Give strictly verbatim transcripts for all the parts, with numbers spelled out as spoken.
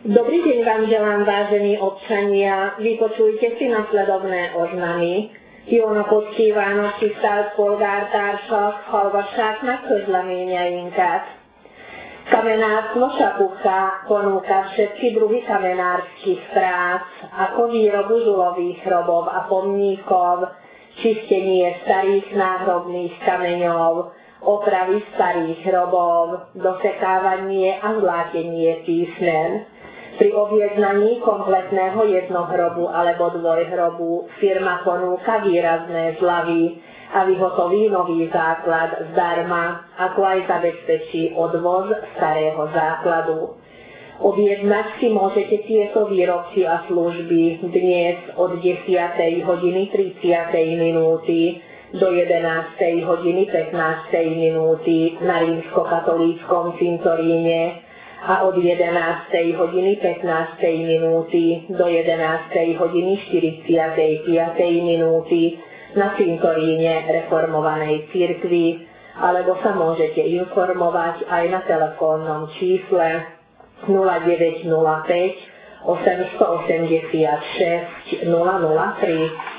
Dobrý deň vám želám, vážení občania. Vypočujte si nasledovné oznamy. Jó napot kívánok, tisztelt polgártársak! Hallgassák meg közleményeinket. Kamenárstwo Szapucha ponúka všetky druhy kamenárskych prác, ako výrobu žulových hrobov a pomníkov, čistenie starých náhrobných kameňov, opravy starých hrobov, dosekávanie a zlátenie písmen. Pri objednaní kompletného jednohrobu alebo dvojhrobu firma ponúka výrazné zľavy a vyhotoví nový základ zdarma, ako aj zabezpečí odvoz starého základu. Objednať si môžete tieto výrobky a služby dnes od desiatej hodiny tridsiatej minúty do jedenástej hodiny pätnástej minúty na rímskokatolíckom cintoríne a od jedenástej hodiny pätnástej minúty do jedenástej hodiny štyridsiatej piatej minúty na cintoríne reformovanej cirkvi, alebo sa môžete informovať aj na telefónnom čísle nula deväť nula päť osemstoosemdesiatšesť nula nula tri.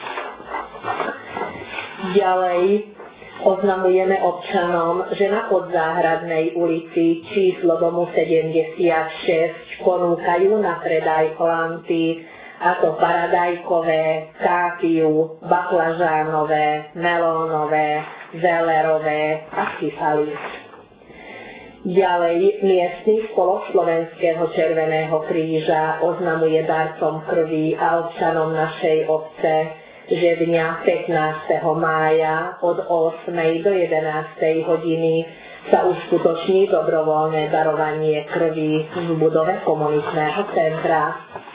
Ďalej oznamujeme občanom, že na Podzáhradnej ulici číslo domu sedemdesiatšesť ponúkajú na predaj planty, a to paradajkové, kápiu, baklažánové, melónové, zelerové a kyfalis. Ďalej miestny spolok Slovenského Červeného kríža oznamuje darcom krvi a občanom našej obce, že dňa pätnásteho mája od ôsmej do jedenástej hodiny sa uskutoční dobrovoľné darovanie krvi v budove komunitného centra.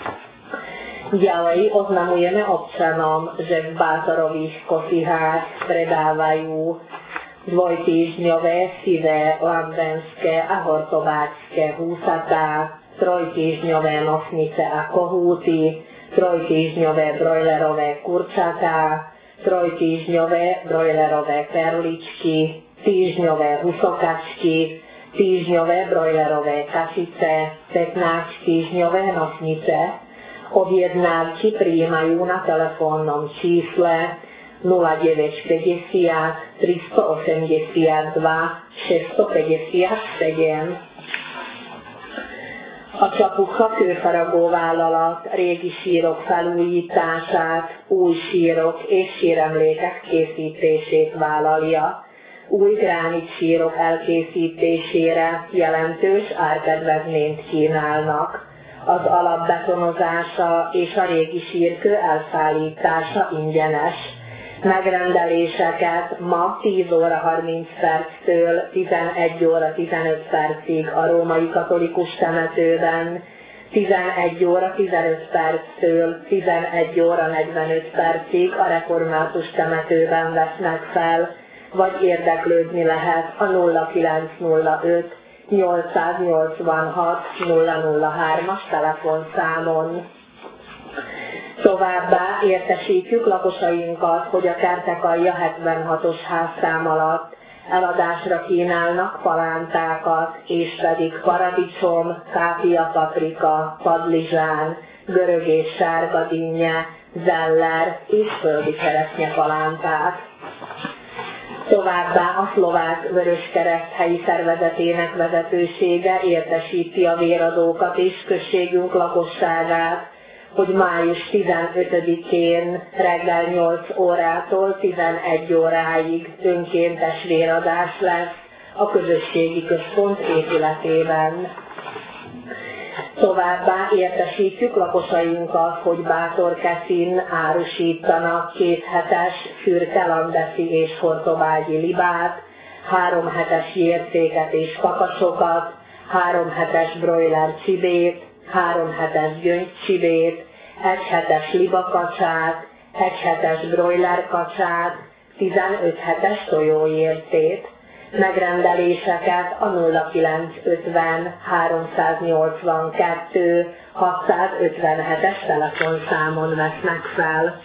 Ďalej oznamujeme občanom, že v Bátorových Kosihách predávajú dvojtýždňové sivé, lambenské a hortobáčské húsatá, trojtýždňové nosnice a kohúty, trojtýždňové brojlerové kurčatá, trojtýždňové brojlerové perličky, týždňové husokačky, týždňové brojlerové kašice, pätnásťtýždňové nosnice. Objednávky prijímajú na telefónnom čísle nula deväť päťdesiat tristoosemdesiatdva šesťstopäťdesiatsedem. A Csapucha kőfaragó vállalat régi sírok felújítását, új sírok és síremlékek készítését vállalja. Új gránit sírok elkészítésére jelentős árkedvezményt kínálnak. Az alapbetonozása és a régi sírkő elszállítása ingyenes. Megrendeléseket ma tíz óra harminc perctől tizenegy óra tizenöt percig a római katolikus temetőben, tizenegy óra tizenöt perctől tizenegy óra negyvenöt percig a református temetőben vesznek fel, vagy érdeklődni lehet a nulla kilenc nulla öt nyolcszáznyolcvanhat nulla nulla hármas telefonszámon. Továbbá értesítjük lakosainkat, hogy a Kertekalja hetvenhatos házszám alatt eladásra kínálnak palántákat, és pedig paradicsom, kápia paprika, padlizsán, görög és sárga dinnye, zeller és földi cseresznye palántát. Továbbá a Szlovák Vöröskereszt helyi szervezetének vezetősége értesíti a véradókat és községünk lakosságát, hogy május tizenötödikén reggel nyolc órától tizenegy óráig önkéntes véradás lesz a közösségi központ épületében. Továbbá értesítjük lakosainkat, hogy Bátorkeszin árusítanak kéthetes fürkelandeszi és hortobágyi libát, három hetes jércéket és kakasokat, három hetes broiler csibét, három hetes gyöngycsibét, egy hetes libakacsát, egy hetes broiler kacsát, tizenöt hetes tojóércét. Megrendeléseket a nulla kilenc ötven háromszáznyolcvankettő hatszázötvenhetes telefonszámon vesznek fel.